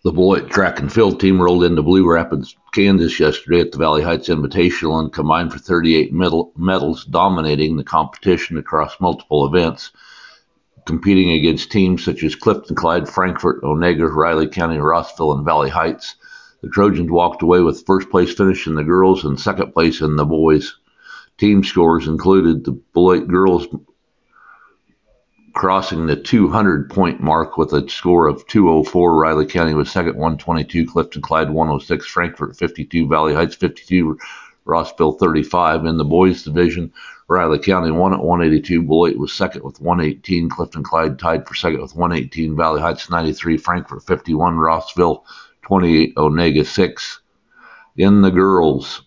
The Beloit track and field team rolled into Blue Rapids, Kansas yesterday at the Valley Heights Invitational and combined for 38 medals, dominating the competition across multiple events, competing against teams such as Clifton Clyde, Frankfort, Onega, Riley County, Rossville, and Valley Heights. The Trojans walked away with first place finish in the girls and second place in the boys. Team scores included the Beloit girls crossing the 200-point mark with a score of 204. Riley County was second, 122. Clifton Clyde, 106. Frankfort, 52. Valley Heights, 52. Rossville, 35. In the boys division, Riley County won at 182. Beloit was second with 118. Clifton Clyde tied for second with 118. Valley Heights, 93. Frankfort, 51. Rossville, 28. Onega, 6. In the girls,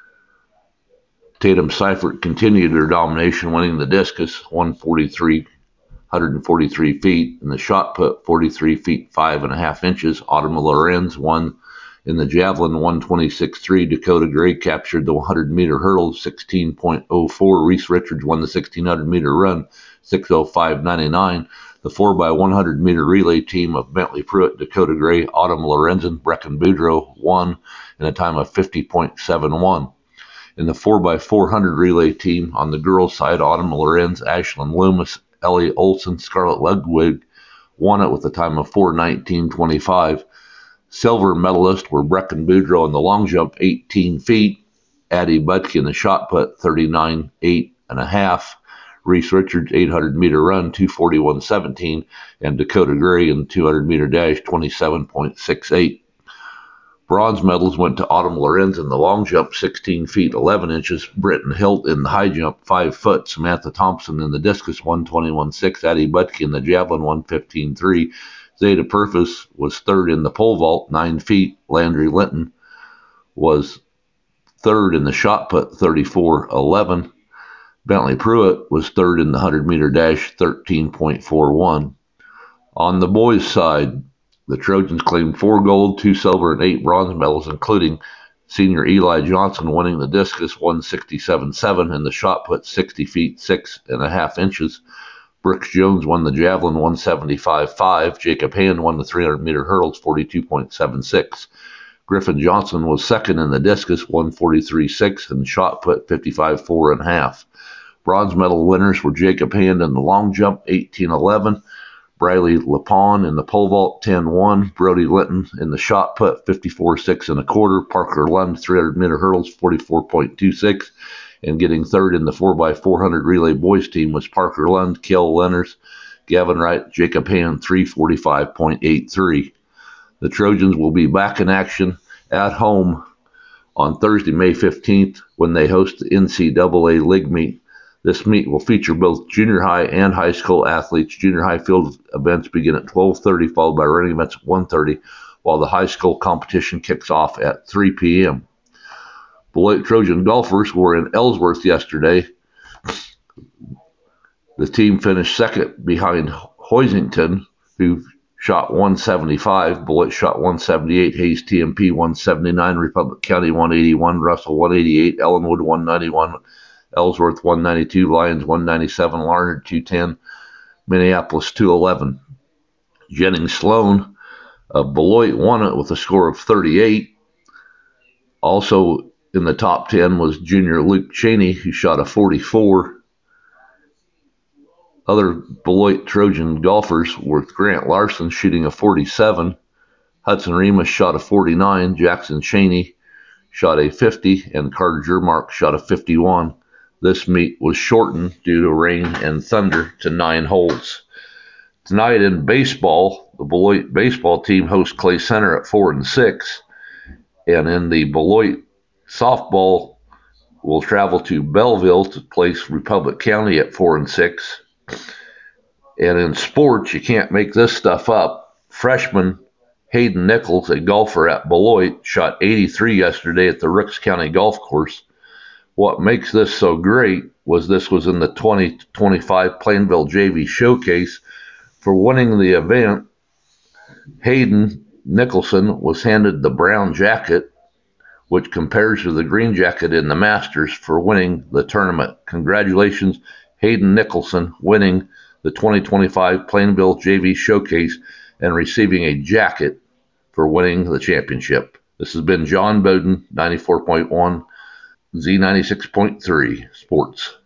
Tatum Seifert continued their domination, winning the discus, 143 feet, in the shot put, 43 feet 5.5 inches. Autumn Lorenz won in the javelin, 126.3. Dakota Gray captured the 100-meter hurdle, 16.04. Reese Richards won the 1,600-meter run, 6:05.99. The 4x100-meter relay team of Bentley Pruitt, Dakota Gray, Autumn Lorenzen, Brecken Boudreaux won in a time of 50.71. In the 4x400 relay team on the girls' side, Autumn Lorenz, Ashlyn Loomis, Ellie Olson, Scarlett Ludwig won it with a time of 4:19.25. Silver medalists were Brecken Boudreaux in the long jump, 18 feet. Addie Budke in the shot put, 39.8.5. Reese Richards, 800-meter run, 2:41.17. And Dakota Gray in the 200-meter dash, 27.68. Bronze medals went to Autumn Lorenz in the long jump, 16 feet 11 inches. Britton Hilt in the high jump, 5 foot. Samantha Thompson in the discus, 1:21.6. Addie Budke in the javelin, 1:15.3. Zeta Purvis was third in the pole vault, 9 feet. Landry Linton was third in the shot put, 34.11. Bentley Pruitt was third in the 100-meter dash, 13.41. On the boys' side, the Trojans claimed 4 gold, 2 silver, and 8 bronze medals, including senior Eli Johnson winning the discus, 167.7, and the shot put, 60 feet 6.5 inches. Brooks Jones won the javelin, 175.5. Jacob Hand won the 300-meter hurdles, 42.76. Griffin Johnson was second in the discus, 143.6, and the shot put, 55.4.5. Bronze medal winners were Jacob Hand in the long jump, 18.11. Briley Lapon in the pole vault, 10.1. Brody Linton in the shot put, 54.6 1/4. Parker Lund, 300-meter hurdles, 44.26. And getting third in the 4x400 relay boys team was Parker Lund, Kel Lenners, Gavin Wright, Jacob Hand, 3:45.83. The Trojans will be back in action at home on Thursday, May 15th, when they host the NCAA League meet. This meet will feature both junior high and high school athletes. Junior high field events begin at 12:30, followed by running events at 1:30, while the high school competition kicks off at 3 p.m. Beloit Trojan golfers were in Ellsworth yesterday. The team finished second behind Hoisington, who shot 175. Beloit shot 178. Hayes TMP 179. Republic County 181. Russell 188. Ellenwood 191. Ellsworth 192, Lyons 197, Larned 210, Minneapolis 211. Jennings Sloan of Beloit won it with a score of 38. Also in the top 10 was junior Luke Cheney, who shot a 44. Other Beloit Trojan golfers were Grant Larson shooting a 47. Hudson Remus shot a 49. Jackson Cheney shot a 50. And Carter Jermark shot a 51. This meet was shortened due to rain and thunder to 9 holes. Tonight in baseball, the Beloit baseball team hosts Clay Center at 4 and 6. And in the Beloit softball, will travel to Belleville to place Republic County at 4 and 6. And in sports, you can't make this stuff up. Freshman Hayden Nichols, a golfer at Beloit, shot 83 yesterday at the Rooks County Golf Course. What makes this so great was this was in the 2025 Plainville JV Showcase. For winning the event, Hayden Nicholson was handed the brown jacket, which compares to the green jacket in the Masters, for winning the tournament. Congratulations, Hayden Nicholson, winning the 2025 Plainville JV Showcase and receiving a jacket for winning the championship. This has been John Bowden, 94.1 Z96.3 Sports.